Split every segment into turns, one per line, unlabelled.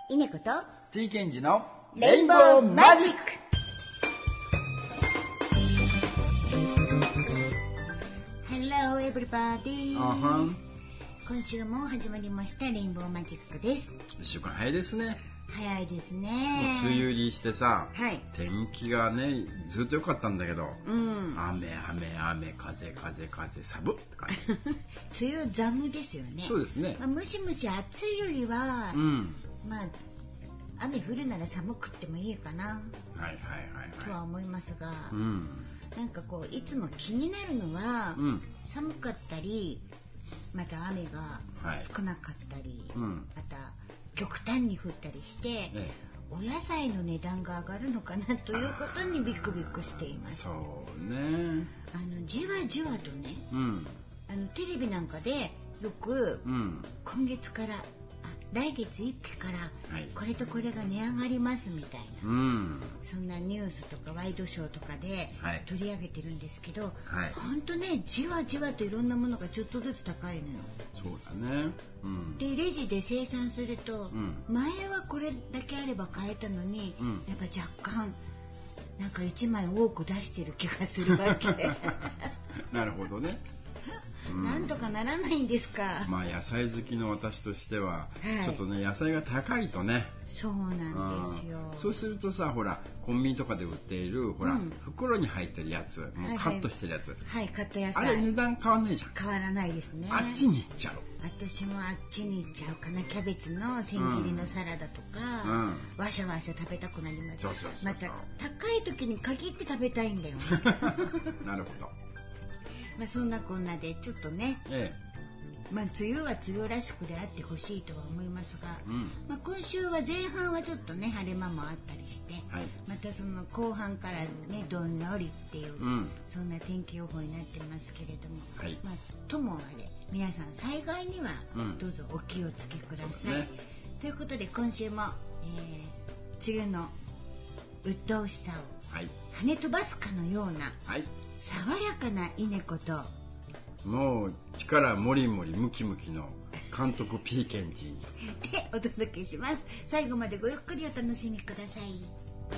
稲子と
T ケンジの
レインボーマジック。Hello everybody、今週も始まりましたレインボーマジックです。
1週間早いですね。
早いですね。
もう梅雨入りしてさ、
はい、
天気がねずっと良かったんだけど、雨風寒って感じ
梅雨寒ですよね。
そうですね、
ムシムシ暑いよりは、まあ雨降るなら寒くってもいいかな、とは思いますが、なんかこういつも気になるのは、寒かったりまた雨が少なかったり、また極端に降ったりして、お野菜の値段が上がるのかなということにビクビクしています。
そうね、
じわじわとね、テレビなんかでよく、今月から来月1日からこれとこれが値上がりますみたいな、そんなニュースとかワイドショーとかで取り上げてるんですけど、ほんとねじわじわといろんなものがちょっとずつ高いのよ。
そうだね、
でレジで精算すると、前はこれだけあれば買えたのに、やっぱ若干なんか1枚多く出してる気がするわけ
なるほどね。
なんとかならないんですか。
まあ野菜好きの私としては、ちょっとね野菜が高いとね。
そうなんですよ。
そうするとさ、ほらコンビニとかで売っているほら、袋に入ってるやつ、もうカットしてるやつ、
カット野菜、
あれ値段変わんないじゃん。
変わらないですね。
あっちに行っちゃう。
私もあっちに行っちゃうかな。キャベツの千切りのサラダとか、わしゃわしゃ食べたくなります。また高い時に限って食べたいんだよ
なるほど。
そんなこんなでちょっとね、梅雨は梅雨らしくであってほしいとは思いますが、今週は前半はちょっとね晴れ間もあったりして、またその後半からねどんよりっていう、そんな天気予報になってますけれども、ともあれ皆さん災害にはどうぞお気をつけください、ということで今週も、梅雨の鬱陶しさを跳ね飛ばすかのような、爽やかな稲子と
もう力もりもりムキムキの監督 P ケンジ
でお届けします。最後までごゆっくりお楽しみください。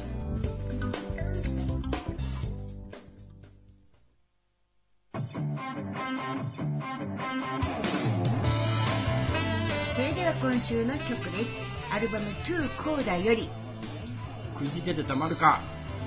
それでは今週の曲です。アルバム2コーダより
くじけてたまるか。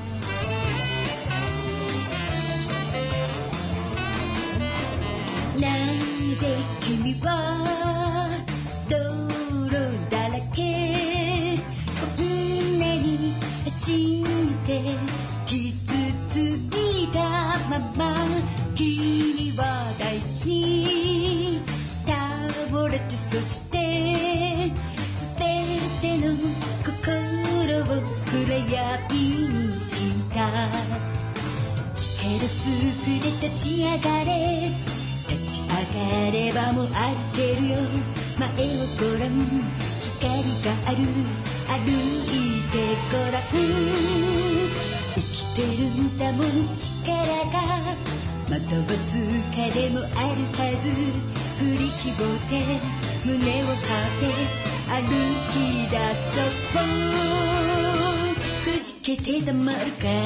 なぜ君は道路だらけこんなに走って傷ついたまま君は大地に倒れてそして全ての心を暗闇にした力ずくで立ち上がれ立ち上がればもう歩けるよ前をご覧光がある歩いてごらん生きてるんだもん力がまだわずかでもあるはず振り絞って胸を張って歩き出そうくじけてたまるか。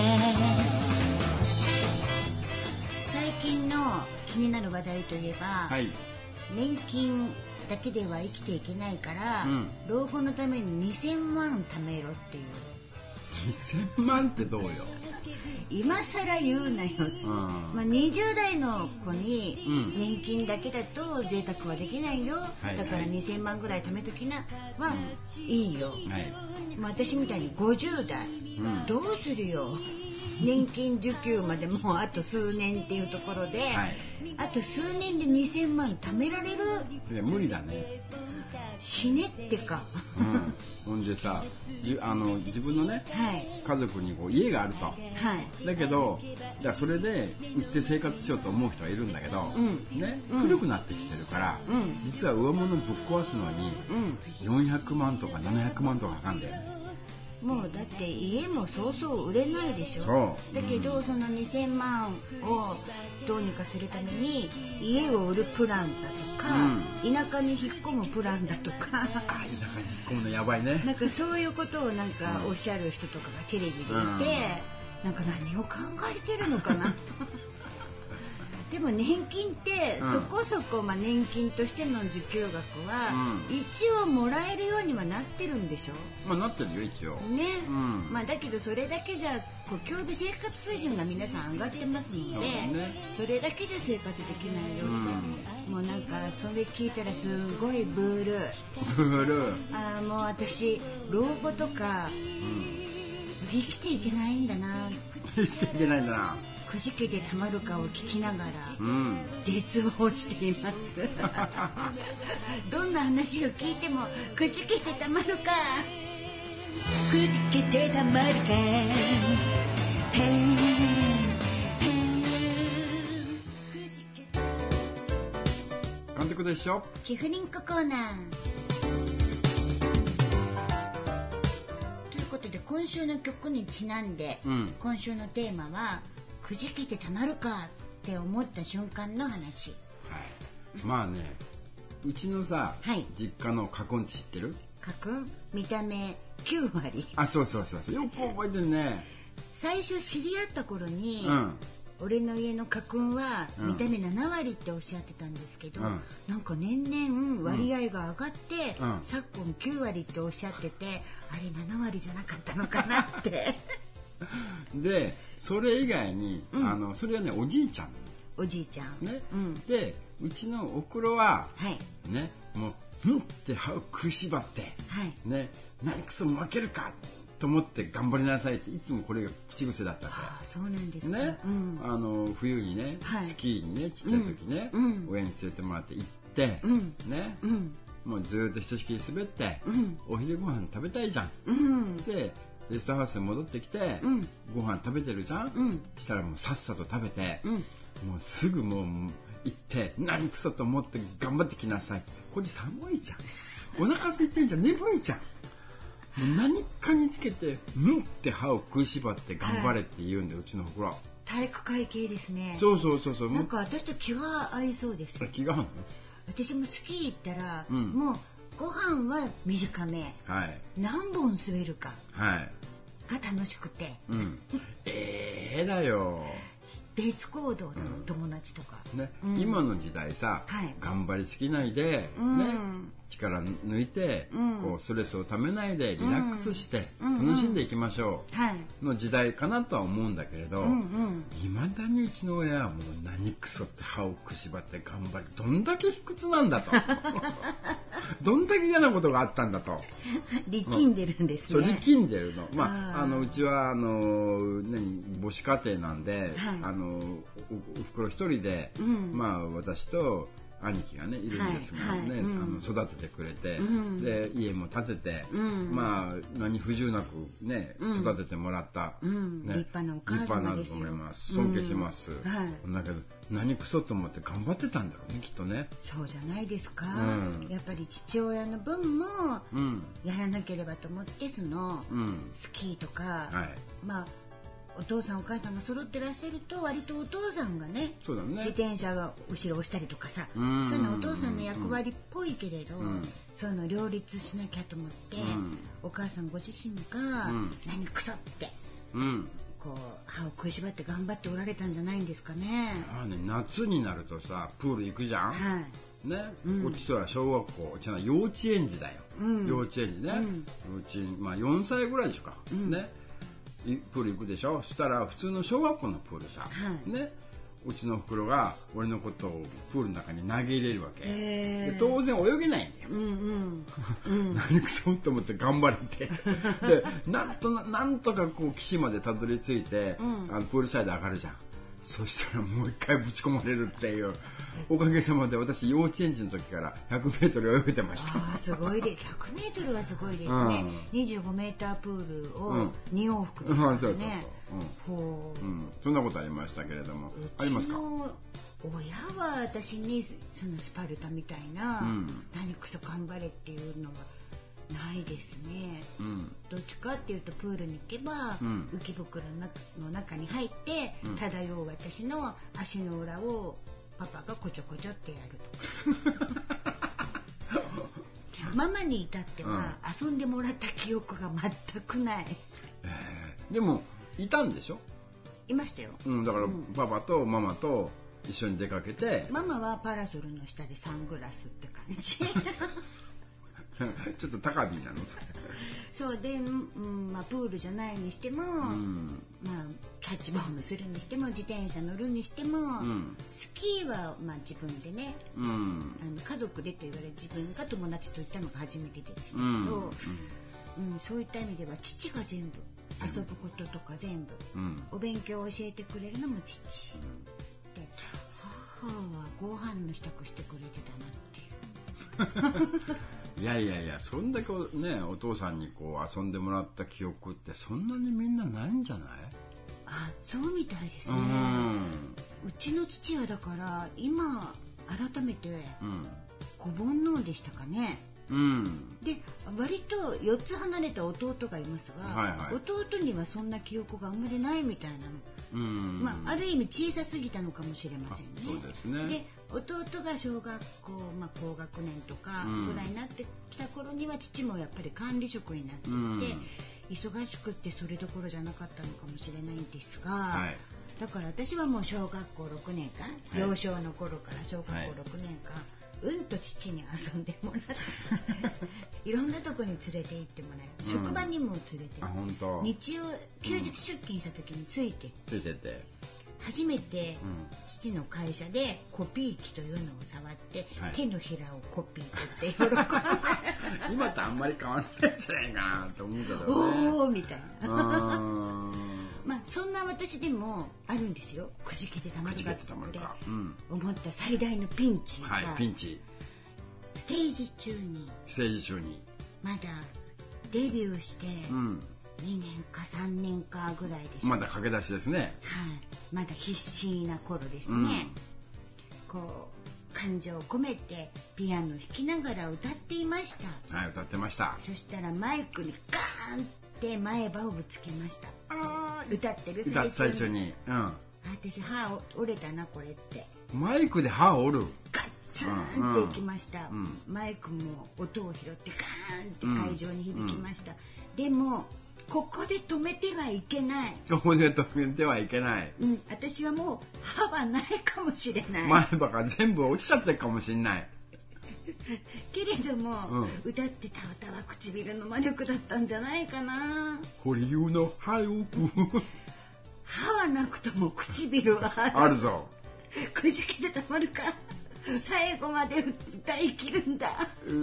最近の気になる話題といえば、年金だけでは生きていけないから、老後のために2000万貯めろっていう。
2000万ってどうよ。
今更言うなよ、20代の子に年金だけだと贅沢はできないよ、だから2000万ぐらい貯めときなはいいよ、私みたいに50代、どうするよ。年金受給までもうあと数年っていうところで、あと数年で2000万貯められる。
いや無理だね。
死ねってか、
ほんでさ、自分のね、家族にこう家があると、だけどじゃあそれで売って生活しようと思う人はいるんだけど、古くなってきてるから、実は上物ぶっ壊すのに、400万とか700万とかかかんだよね。
もうだって家もそうそう売れないでしょ。だけどその2000万をどうにかするために家を売るプランだと田舎に引っ込むプランだとか
田舎に引っ込むのやばいね。
なんかそういうことをなんかおっしゃる人とかがテレビでいて、なんか何を考えてるのかなでも年金ってそこそこ、年金としての受給額は一応もらえるようにはなってるんでしょ。
なってるよ一応
ね、だけどそれだけじゃ共備生活水準が皆さん上がってますので、それだけじゃ生活できないよって、もうなんかそれ聞いたらすごいブールもう私老後とか、生きていけないんだな
生きていけないんだな。
くじけてたまるかを聞きながら、絶望していますどんな話を聞いてもくじけてたまるかくじけてたまるか
監督でしょ。
キフリンココーナーということで、今週の曲にちなんで、今週のテーマはくじけてたまるかって思った瞬間の話。
うちのさ、実家の家訓って知ってる？
家訓？見た目9割。
そうよく覚えてるね。
最初知り合った頃に、俺の家の家訓は見た目7割っておっしゃってたんですけど、なんか年々割合が上がって、昨今9割っておっしゃってて、あれ7割じゃなかったのかなって
でそれ以外に、それはねおじいちゃんね、でうちのおふくろは、ね、もうって歯を食いしばって、ね、何くそ負けるかと思って頑張りなさいっていつもこれが口癖だったから。
そうなんですか
ね、冬にね、スキーにねちっちゃい時ね、親に連れてもらって行って、ね、もうずっとひとしきり滑って、お昼ご飯食べたいじゃん、でレストハウスに戻ってきて、ご飯食べてるじゃん、したらもうさっさと食べて、もうすぐもう行って何くそと思って頑張ってきなさい。これ寒いじゃん、お腹空いてんじゃん、眠いじゃん、もう何かにつけてって歯を食いしばって頑張れって言うんで、うちのほら
体育会系ですね。
そう
なんか私と気が合いそうです。
気が合うの？
私もスキー行ったら、もうご飯は短め、何本滑るかが楽しくて、
だよ
別行動の友達とか、
今の時代さ、頑張りすぎないで、力抜いて、こうストレスをためないでリラックスして楽しんでいきましょうの時代かなとは思うんだけれど、いまだにうちの親はもう何くそって歯をくしばって頑張る、どんだけ卑屈なんだとどんだけ嫌なことがあったんだと
力んでるんですね。
力んでるの。うちは母子家庭なんで、おふくろ一人で、私と兄貴がねいるんですがね、育ててくれて、で家も建てて、何不自由なくね育ててもらった、
立派なお母様ですよ。
立派なと思います。尊敬します。だけど何クソと思って頑張ってたんだろうね、きっとね。
そうじゃないですか。やっぱり父親の分もやらなければと思って、そのスキーとか、お父さんお母さんが揃ってらっしゃると、割とお父さんがね、自転車が後ろを押したりとかさ、そういうのお父さんの役割っぽいけれど、そういうのを両立しなきゃと思って、お母さんご自身が何クソって、こう歯を食いしばって頑張っておられたんじゃないんですかね。
夏になるとさプール行くじゃん、ね、こっちとは小学校じゃ幼稚園児だよ、幼稚園児ね、4歳ぐらいでしょうか、ね、プール行くでしょ。そしたら普通の小学校のプールさ、ね、うちの袋が俺のことをプールの中に投げ入れるわけ、で当然泳げないんだよ、何くそと思って頑張れてでなんとかこう岸までたどり着いて、プールサイド上がるじゃん。そしたらもう一回ぶち込まれるっていう。おかげさまで私幼稚園児の時から100メートル泳げてました。
すごいで、100メートルはすごいですね。25メータープールを2往復ですからね。
そんなことありましたけれども。ありますか？
親は私にそのスパルタみたいな、何くそ頑張れっていうのはないですね。どっちかっていうとプールに行けば、浮き袋の中に入って漂う私の足の裏をパパがこちょこちょってやるとかママに至っては遊んでもらった記憶が全くない。
でもいたんでしょ？
いましたよ。
だからパパとママと一緒に出かけて、
ママはパラソルの下でサングラスって感じ。
ちょっと高火なのそれ。
そうで、プールじゃないにしても、キャッチボールするにしても自転車乗るにしても、スキーは自分でね、家族でと言われ自分が友達と行ったのが初めてでしたけど、そういった意味では父が全部遊ぶこととか全部、お勉強を教えてくれるのも父、で母はご飯の支度してくれてたなっていう。
いやそんだけねお父さんにこう遊んでもらった記憶ってそんなにみんなないんじゃない？
そうみたいですね。うちの父はだから今改めて子煩悩でしたかね。で割と4つ離れた弟がいますが、弟にはそんな記憶があんまりないみたいなの。ある意味小さすぎたのかもしれませんね。
そうですね。
で弟が小学校、高学年とかぐらいになってきた頃には父もやっぱり管理職になっていて、忙しくってそれどころじゃなかったのかもしれないんですが、だから私はもう小学校6年間、幼少の頃から小学校6年間、と父に遊んでもらっていろんなとこに連れて行ってもらえる、職場にも連れて日曜休日出勤した時についてて、初めて父の会社でコピー機というのを触って、手のひらをコピー取って喜んで
今とあんまり変わんないんじゃないかなと思うけどね。
おーみたいな。そんな私でもあるんですよ。くじけてたまるかって思った最大のピンチが、ステージ中にまだデビューして2年か3年かぐらいでした。
まだ駆け出しですね。
まだ必死な頃ですね。こう感情を込めてピアノ弾きながら歌っていました。
歌ってました。
そしたらマイクにガーンって前歯をぶつけました。歌ってる最中に。私歯折れたなこれって。マイクで歯折る？ガッツンっていきました。マイクも音を拾ってガーンって会場に響きました。でもここで止めてはいけない。私はもう歯はないかもしれない。
前歯が全部落ちちゃってるかもしれない。
けれども、歌ってた歌は唇の魔力だったんじゃないかな。
堀生の歯を
歯はなくとも唇は
あるぞ。
くじけてたまるか。最後まで歌い切るんだ。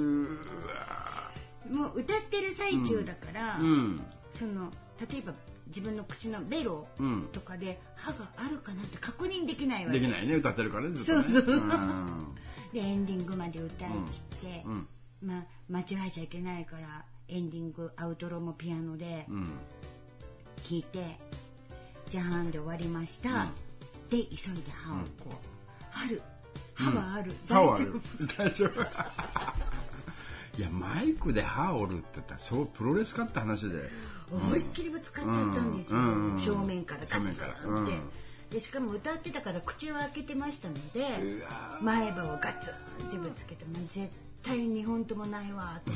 もう歌ってる最中だから、例えば自分の口のベロとかで歯があるかなって確認できないわけ。
できないね、歌ってるからね、ずっとね。
そうでエンディングまで歌い切って、間違えちゃいけないからエンディングアウトロもピアノで弾いて、じゃーんで終わりました。で急いで歯をこう、歯はある、大丈夫。
いや、マイクで歯折るって言ったらそうプロレスかって話で
思いっきりぶつかっちゃったんですよ。正面からガッツンって。でしかも歌ってたから口を開けてましたので、前歯をガツンってぶつけて、もう絶対2本ともないわと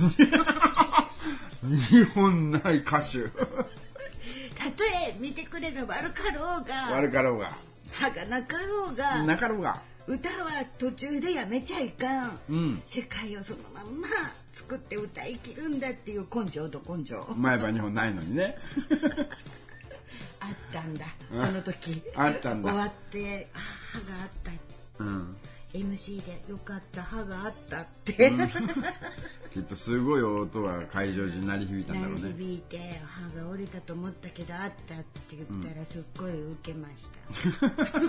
2本ない歌手。
たとえ見てくれが悪かろうが歯がなかろうが歌は途中でやめちゃいかん、世界をそのまんま作って歌い切るんだっていう根性と根性。
前歯2本ないのにね。
あったんだ、その時。
あったんだ。
終わって歯があった、MC でよかった歯があったって、
きっとすごい音が会場中に鳴り響いたんだろうね。
鳴り響いて、歯が折れたと思ったけどあったって言ったらすっごいウケました。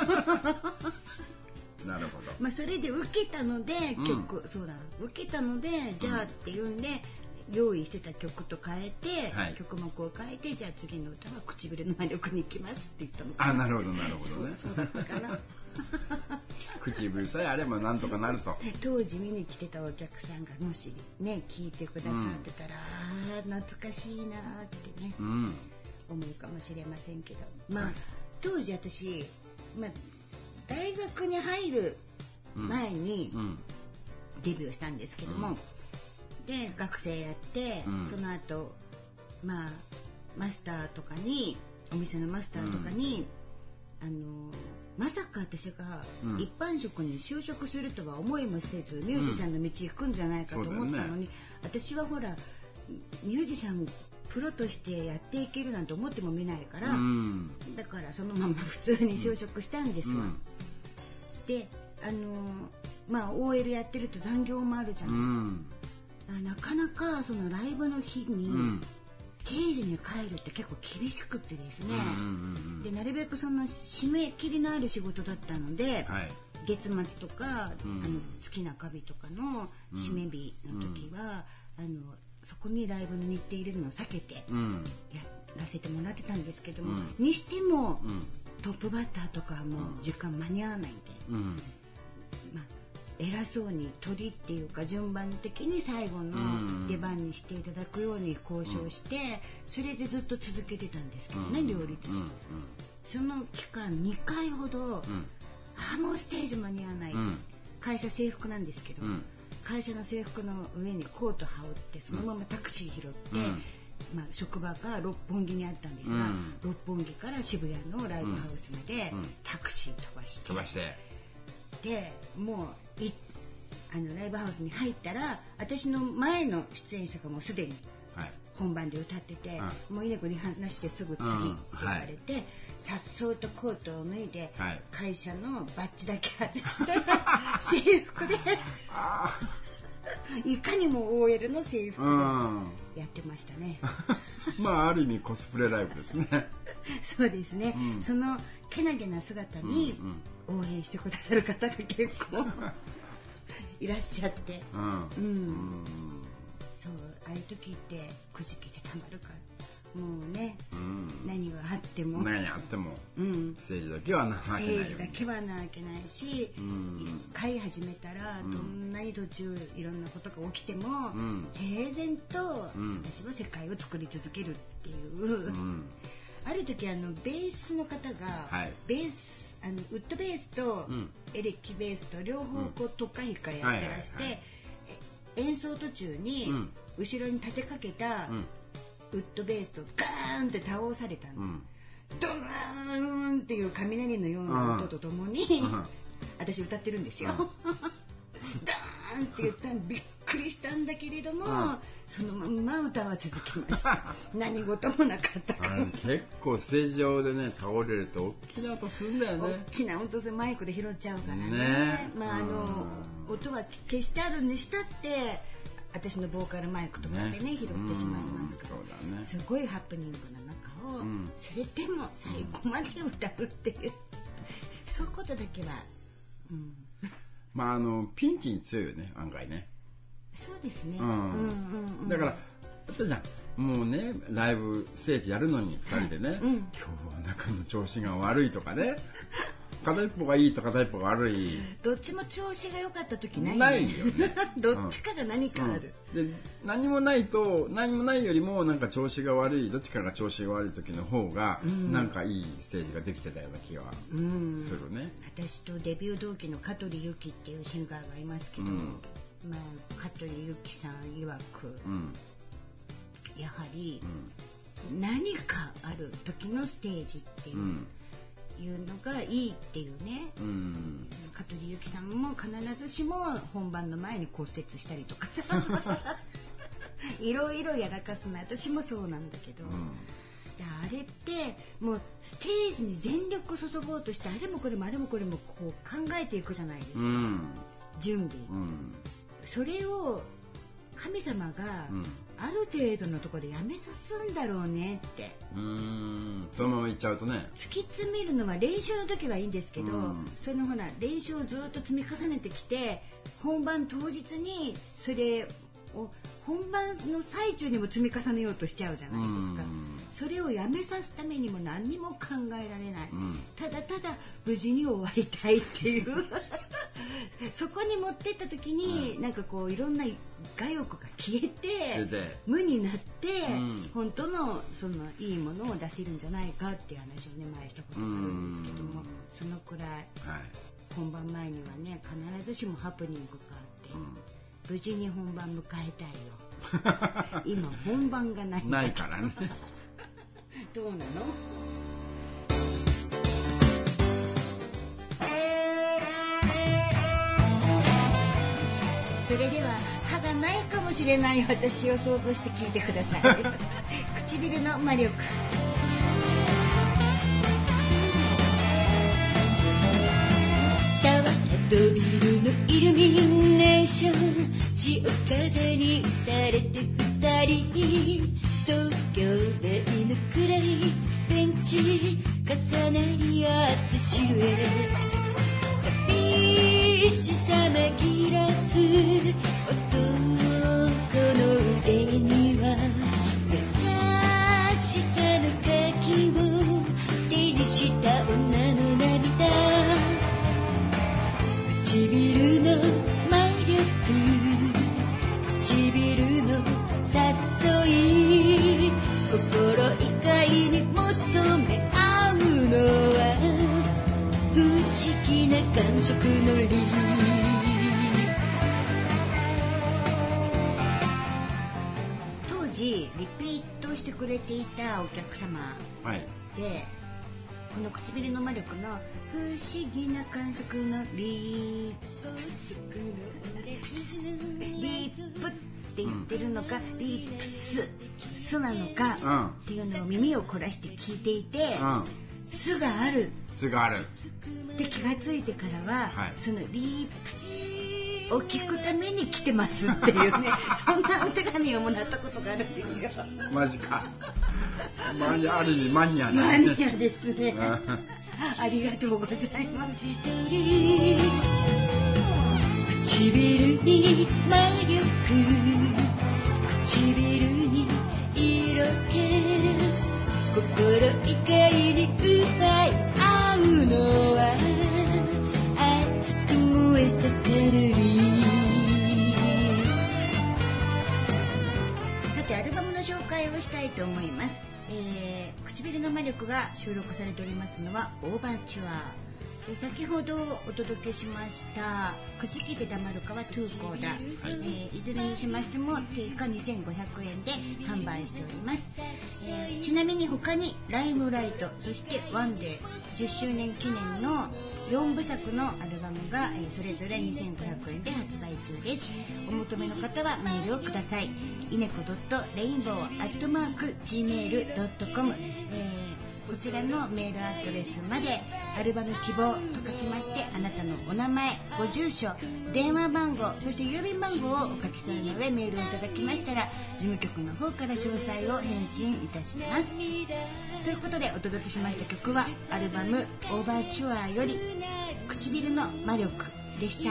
なるほど。
それで受けたので、受けたので、じゃあっていうんで用意してた曲と変えて、曲目を変えて、じゃあ次の歌は唇の魔力に行きますって言ったのかな。
なるほどね。
そうだったかな。
唇さえあればなんとかなると。
当時見に来てたお客さんがもしね聞いてくださってたら、懐かしいなってね、思うかもしれませんけど、当時私、大学に入る前にデビューしたんですけども、 で学生やって、その後まあマスターとかにお店のマスターとかに、まさか私が一般職に就職するとは思いもせず、ミュージシャンの道行くんじゃないかと思ったのに、私はほらミュージシャンプロとしてやっていけるなんて思ってもみないから、だからそのまま普通に就職したんですわ。でまあ OL やってると残業もあるじゃない、なかなかそのライブの日に、定時に帰るって結構厳しくってですね、でなるべくその締め切りのある仕事だったので、月末とか、月中日とかの締め日の時は、そこにライブの日程入れるのを避けてやらせてもらってたんですけども、にしても、トップバッターとかはもう時間間に合わないんで、まあ偉そうに鳥っていうか順番的に最後の出番にしていただくように交渉して、それでずっと続けてたんですけどね、両立して、その期間2回ほど、もうステージ間に合わない、会社制服なんですけど、会社の制服の上にコート羽織ってそのままタクシー拾って、まあ、職場が六本木にあったんですが、六本木から渋谷のライブハウスまでタクシー飛ばして、でもうライブハウスに入ったら、私の前の出演者がもうすでに本番で歌ってて、もう稲子に話してすぐ次って言われて、さっそうとコートを脱いで、会社のバッジだけ外して制服でいかにも OL の制服でやってましたね。
まあある意味コスプレライブですね。
そうですね、そのけなげな姿に応援してくださる方が結構いらっしゃって、そうああいう時ってくじけてたまるか、もうね、何があっても
ステージだけはなきゃいけない、
ステージだけはなきゃいけないし、飼い始めたらどんなに途中いろんなことが起きても、平然と私は世界を作り続けるっていう、ある時ベースの方が、ベースウッドベースとエレキベースと両方こう特化弾かやってらして、演奏途中に後ろに立てかけたウッドベースをガーンって倒されたの、ドーンっていう雷のような音とともに、私歌ってるんですよ。ダーンって言ったのびっくりしたんだけれども、そのまんま歌は続きました。何事もなかったから。
結構ステージ上でね倒れると大きな音するんだよね。
大きな音でマイクで拾っちゃうからね。まあ音は消してあるにしたって私のボーカルマイクとかでね、拾ってしまいますから、すごいハプニングの中を、それでも最後まで歌うっていう、そういうことだけは、
まあピンチに強いよね、案外ね。
そうですね。
だからあったじゃん、もうねライブステージやるのに2人でね、今日は中の調子が悪いとかね、片一方がいいと片一方が悪い、
どっちも調子が良かった時ないね。
ないよね。
どっちかが何かある、
で何もないよりもなんか調子が悪い、どっちかが調子が悪い時の方が、なんかいいステージができてたような気はするね。
私とデビュー同期の香取ゆきっていうシンガーがいますけど、まあ、香取ゆきさん曰く、やはり、何かある時のステージっていうのがいいっていうね、香取ゆきさんも必ずしも本番の前に骨折したりとかさいろいろやらかすの、私もそうなんだけど、あれってもうステージに全力注ごうとして、あれもこれもあれもこれもこう考えていくじゃないですか、準備、それを神様がある程度のところでやめさすんだろうねって、
そのままいっちゃうとね、
突き詰めるのは練習の時はいいんですけど、そのほら練習をずっと積み重ねてきて、本番当日にそれを本番の最中にも積み重ねようとしちゃうじゃないですか。それをやめさすためにも何にも考えられない、ただただ無事に終わりたいっていうそこに持ってった時に、なんかこういろんな我欲が消えて無になって、本当のそのいいものを出せるんじゃないかっていう話をね前したことがあるんですけども、そのくらい、本番前にはね必ずしもハプニングがあって、 無事に本番迎えたいよ今本番がない
からね
どうなの？それでは歯がないかもしれない私を想像して聞いてください唇の魔力。タワーとビルのイルミネーション潮風に打たれて二人東京大の暗いベンチ重なり合ってシルエット寂しさ紛らす男の腕には優しさの鍵を手にした女の涙唇の魔力唇の誘い心以外に求め合うのは不思議な感触のリー当時リピートしてくれていたお客様で、はいこの唇の魔力の不思議な感触のリップって言ってるのか、リップスなのかっていうのを耳を凝らして聞いていて、スがあるって気がついてからは、はい、そのリップスを聞くために来てますっていうねそんなお手紙をもらったことがあるんですよ。
マジか。ある意味マニアね。
マニアですねありがとうございます。唇に魔力唇に色気心以外に奪い合うのは熱く燃え盛るリーさてアルバムの紹介をしたいと思います。唇の魔力が収録されておりますのはオーバーチュアー。先ほどお届けしましたくじきで黙るかはトゥーコーダ、いずれにしましても定価2500円で販売しております。ちなみに他にライムライトそしてワンデー10周年記念の4部作のアルバムがそれぞれ2500円で発売中です。お求めの方はメールをください。いねこ.rainbow@gmail.com、こちらのメールアドレスまでアルバム希望と書きましてあなたのお名前ご住所電話番号そして郵便番号をお書き添えの上メールをいただきましたら事務局の方から詳細を返信いたします。ということでお届けしました曲はアルバムオーバーチュアーより唇の魔力でした。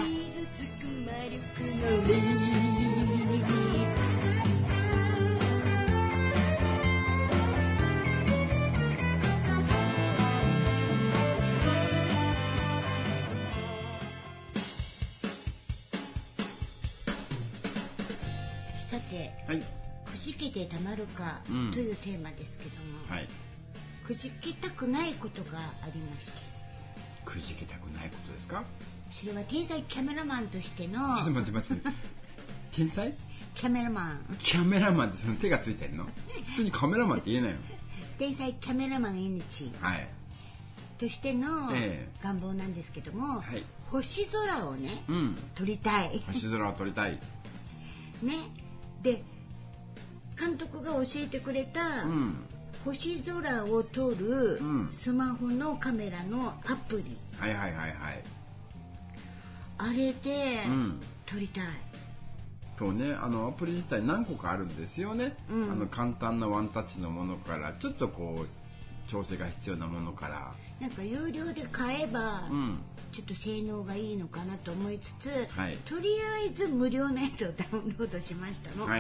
さて、はい、くじけてたまるかというテーマですけども、はい、くじけたくないことがありまして。
くじけたくないことですか？
それは天才キャメラマンとしての。
ちょっと待って天才
キャメラマン
ってその手がついてるの？普通にカメラマンって言えないよ。
天才キャメラマン命、はい、としての願望なんですけども、はい、星空をね、撮りたい。
星空を撮りたい
ね。で監督が教えてくれた、星空を撮るスマホのカメラのアプリ、あれで撮りたい。
そうね、アプリ自体何個かあるんですよね、簡単なワンタッチのものからちょっとこう調整が必要なものから
なんか有料で買えば、ちょっと性能がいいのかなと思いつつ、とりあえず無料のやつをダウンロードしましたの。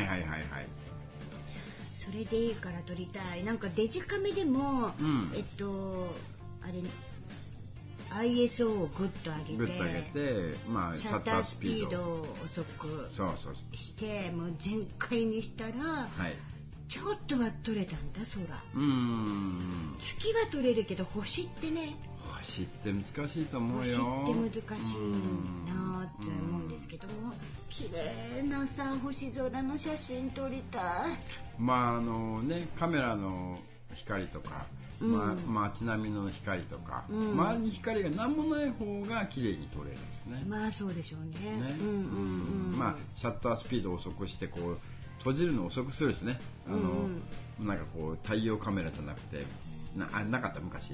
それでいいから撮りたい。なんかデジカメでも、あれISO をグッと上げて、まあ、シャッタースピードを遅くしてもう全開にしたら、 ちょっとは撮れたんだ空。月は撮れるけど星ってね、
星って難しいと思うよ。
星って難しいなって思うんですけども、綺麗なさ星空の写真撮りたい。
まあカメラの光とか、街並みの光とか、周りに光が何もない方が綺麗に撮れるんですね。
まあそうでしょうね。
まあシャッタースピードを遅くしてこう閉じるのを遅くするですね。なんかこう太陽カメラじゃなくてなかった昔。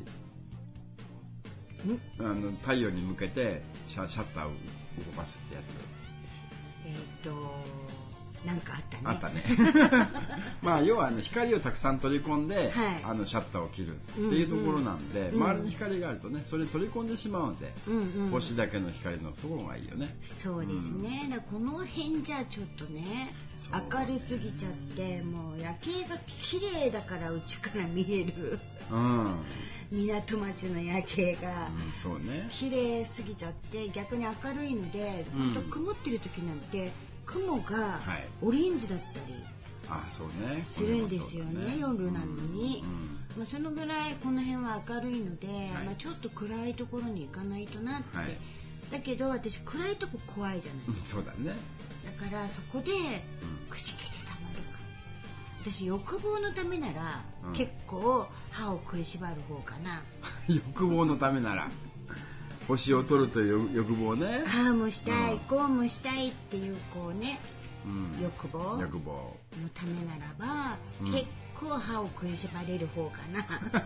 太陽に向けてシャッターを動かすってやつ。
なんかあったね。
あったね。まあ要は光をたくさん取り込んで、シャッターを切るっていうところなんで、周りに光があるとね、それ取り込んでしまうので、星だけの光のところがいいよね。
そうですね。だからこの辺じゃちょっとね、明るすぎちゃってもう夜景が綺麗だからうちから見える。港町の夜景が綺麗すぎちゃって逆に明るいので、曇ってる時なんて雲がオレンジだったりするんですよね、夜なのに。そのぐらいこの辺は明るいので、ちょっと暗いところに行かないとなって。だけど私暗いとこ怖いじゃない。
そうだね。
だからそこでくじけてたまるか。私欲望のためなら、結構歯を食いしばる方かな。
欲望のためなら星を取るという欲望ね。
ああもしたい、こうもしたいっていうこうね、欲望のためならば、結構歯を食いしばれる方かな。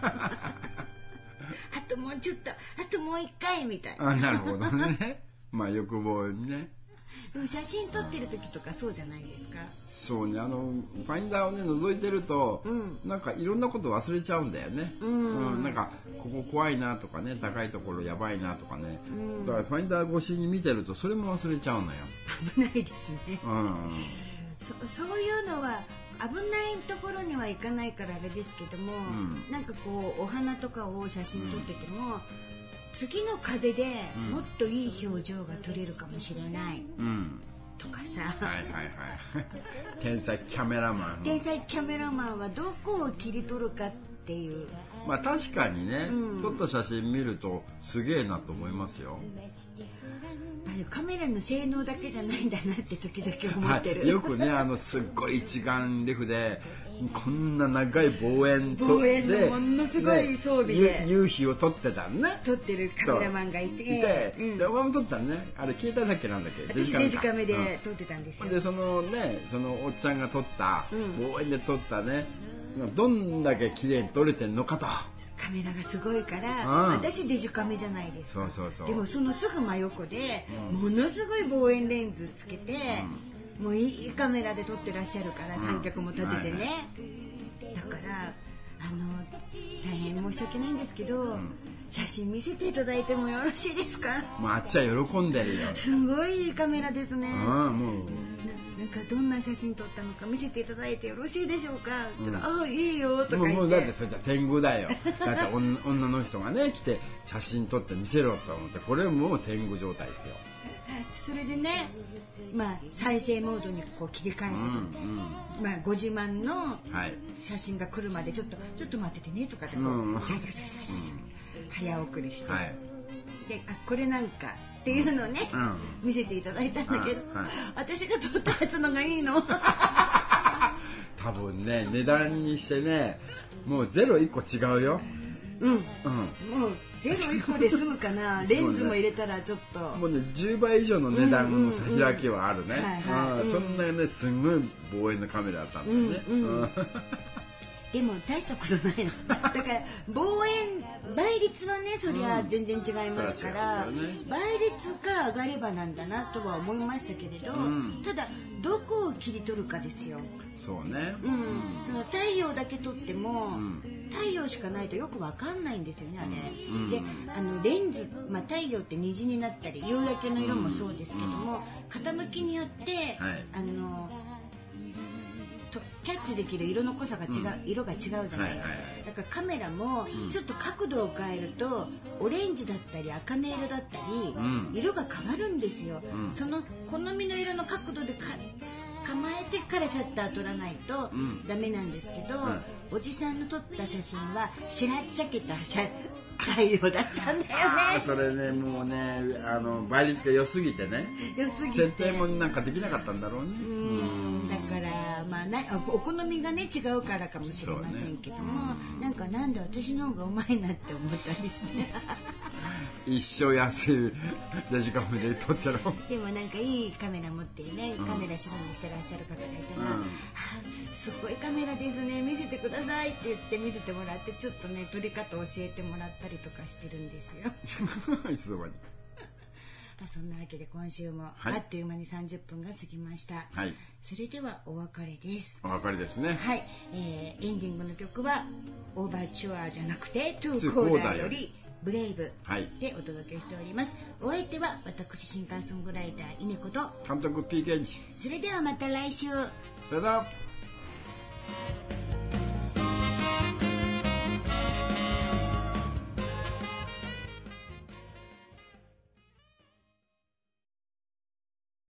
あともうちょっと、あともう一回みたいな。
なるほどね。まあ欲望にね。
でも写真撮ってる時とかそうじゃないですか。
そうね、ファインダーをね覗いてると、なんかいろんなこと忘れちゃうんだよね。なんかここ怖いなとかね、高いところやばいなとかね、だからファインダー越しに見てるとそれも忘れちゃうのよ。
危ないですね。そういうのは危ないところには行かないからあれですけども、なんかこうお花とかを写真撮ってても、次の風でもっといい表情が撮れるかもしれない、とかさ。
天才キャメラマン。
天才キャメラマンはどこを切り取るかっていう。
まあ確かにね、撮った写真見るとすげえなと思いますよ。
カメラの性能だけじゃないんだなって時々思ってる。
よくね、すっごい一眼レフでこんな長い望遠
のものすごい装備で
夕日を撮ってたんね。
撮ってるカメラマンがいて、
でお前も撮ったんね。あれ携帯だっけなんだっけ。
私デジカメで撮ってたんですよ。
でそのおっちゃんが撮った望遠で撮ったね、どんだけ綺麗に撮れてんのかと。
カメラがすごいから、私デジカメじゃないですか。でもそのすぐ真横で、ものすごい望遠レンズつけて、もういいカメラで撮ってらっしゃるから、三脚も立ててね。だから大変申し訳ないんですけど、写真見せていただいてもよろしいですか。
もうあっちは喜んでるよ。
すごいいいカメラですね。
もう
なんかどんな写真撮ったのか見せていただいてよろしいでしょうか。いいよとか言って。
もうだってそれじゃ天狗だよ。だって女の人がね来て写真撮って見せろと思って、これもう天狗状態ですよ。
それでね、再生モードにこう切り替えて、ご自慢の写真が来るまでちょっと待っててねとかってこう早送りして、でこれなんかっていうのをね、見せていただいたんだけど、私が撮ったやつのがいいの。
多分ね、値段にしてね、もう0 1個違うよ。
もうゼロ1個で済むかな。レンズも入れたらちょっと
もうね10倍以上の値段の開きはあるね。そんなねすごい望遠のカメラだったんだよね。
でも大したことないの。だから望遠倍率はね、そりゃ全然違いますから、倍率が上がればなんだなとは思いましたけれど、ただどこを切り取るかですよ。
そうね。
その太陽だけ撮っても、太陽しかないとよくわかんないんですよね、あれ。で、レンズ、太陽って虹になったり、夕焼けの色もそうですけども、傾きによって、キャッチできる色の濃さが違う、色が違うじゃないですか。だからカメラもちょっと角度を変えると、オレンジだったり茜色だったり、色が変わるんですよ。その好みの色の角度で構えてからシャッター撮らないとダメなんですけど、おじさんの撮った写真はしらっちゃけた太陽だったんだよね。
それね、もうね、倍率が良すぎてね、設定もなんかできなかったんだろうね。
だからまあお好みがね違うからかもしれませんけども、なんで私の方がうまいなって思ったりですね。
一生安いデジカメで撮ってる。
でもなんかいいカメラ持ってね、カメラ仕事にしてらっしゃる方がいたら、すごいカメラですね、見せてくださいって言って見せてもらって、ちょっとね撮り方教えてもらったりとかしてるんですよ。
いつの間に。
そんなわけで今週もあっという間に30分が過ぎました。はい、それではお別れです。
お別れですね。
はい、エンディングの曲はオーバーチュアじゃなくてトゥーコーダーよりブレイブでお届けしております。お相手は私シンガーソングライター稲子と
監督 P ケンジ。
それではまた来週。
さよなら。